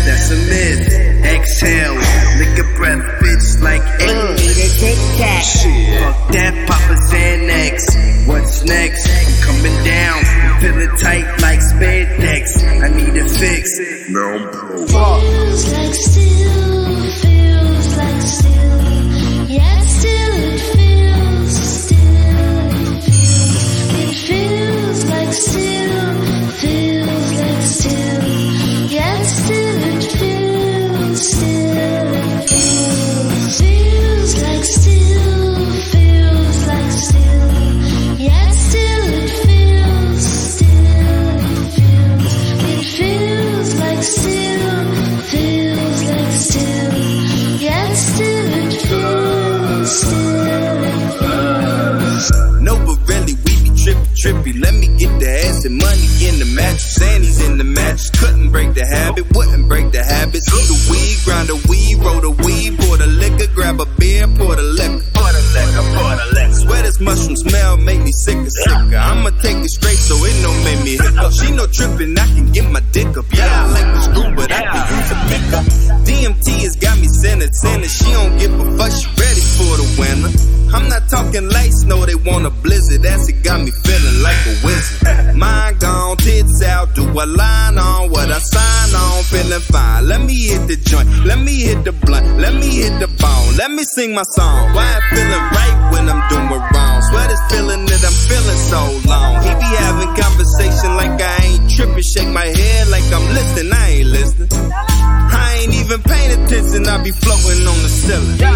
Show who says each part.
Speaker 1: that's a myth. Exhale, lick a breath, bitch, like
Speaker 2: need a Tic Tac.
Speaker 1: shit. Fuck that, Papa Xanax. What's next? I'm coming down, feeling tight like spandex. I need a fix. Now I'm broke.
Speaker 3: Feels like still, feels like still, yet still it feels, it feels like still, feels like still, yet still it feels, feels like still, feels like still, yet still it feels, it feels like still, feels like still, yet still it feels,
Speaker 4: No, but really, we be trippy. Let me get the ass and money in the mattress. Annie's in the mattress. Couldn't break the habit, wouldn't break the habit. See the weed, grind the weed, roll the weed, pour the liquor, grab a beer, pour the liquor. Swear this mushroom smell make me sicker. I'ma take it straight so it don't make me hiccup. She no trippin', I can get my dick up. Yeah, I like the screw, but I can use a pickup. DMT has got me centered. She don't give a fuck, she ready for the winter. I'm not talking lights, no, they want a blizzard. Acid got me feeling like a wizard. Mind gone, tits out, do I line on what I sign on? Feeling fine, let me hit the joint, let me hit the blunt, let me hit the bone, let me sing my song. Why I feeling right when I'm doing wrong? Swear this feeling that I'm feeling so long. He be having conversation like I ain't tripping, shake my head like I'm listening, I ain't listening. I ain't even paying attention, I be floating on the ceiling.